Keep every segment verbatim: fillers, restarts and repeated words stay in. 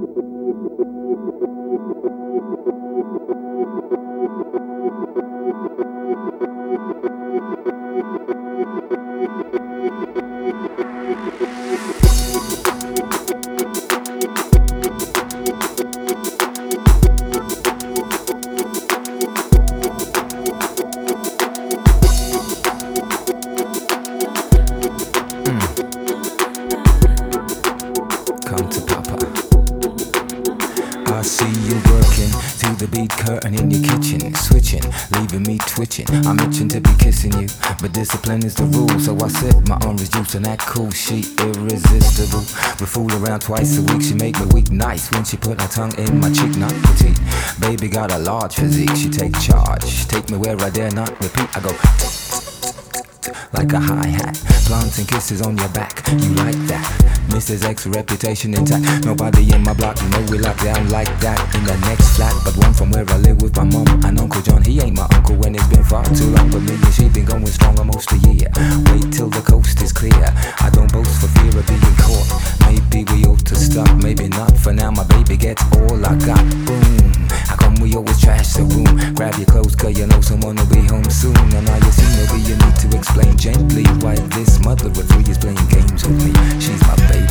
I see you working to the beat, curtain in your kitchen, switching, leaving me twitching. I'm itching to be kissing you, but discipline is the rule. So I sip my orange juice and that cool, she irresistible. We fool around twice a week, she make me weak nice when she put her tongue in my cheek, not petite. Baby got a large physique, she take charge, take me where I dare not repeat. I go like a hi-hat, planting kisses on your back, you like that? Missus X reputation intact, nobody in my block, you know we lock down like that. In the next flat, but one from where I live with my mum and Uncle John. He ain't my uncle when it's been far too long, but me and she been going strong almost a year. Wait till the coast is clear, I don't boast for fear of being caught. Maybe we ought to stop, maybe not. For now my baby gets all I got, boom. How come we always trash the room? Grab your clothes cause you know someone will be home soon. And now you see maybe you need to explain gently why this mother of three is playing games with me. She's my baby.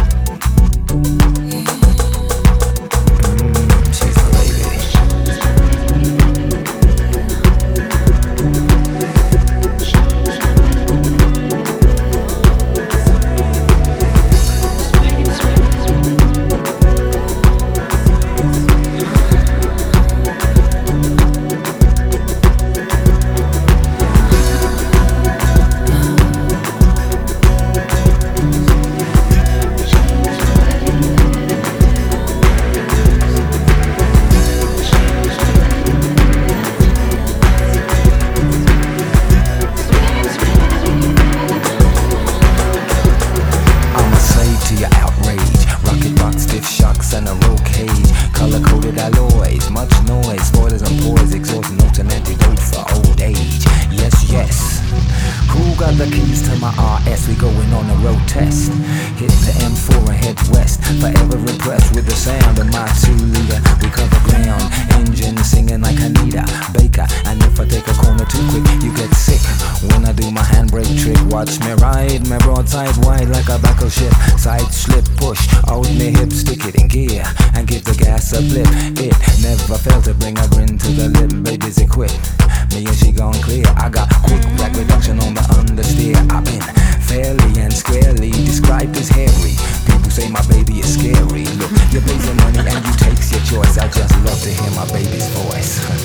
And a roll cage, color-coded alloys, much noise, spoilers and poise, exhaust notes and antidote for old age. Yes, yes. Who got the keys to my R S? We going on a road test. Hit the M four and head west. Forever impressed with the sound of my two-liter. We cover ground, engine singing like Anita Baker. And if I take a corner too quick, you get sick. When I do my handbrake trick, watch me ride. My broadside wide like a battleship. Side slip, push, out me hip, stick it in gear and give the gas a blip. It never failed to bring a grin to the lip. Baby's equipped, me and she gone clear. I got quick black reduction on the understeer. I've been fairly and squarely described as hairy. People say my baby is scary. Look, you pay some money and you takes your choice. I just love to hear my baby's voice.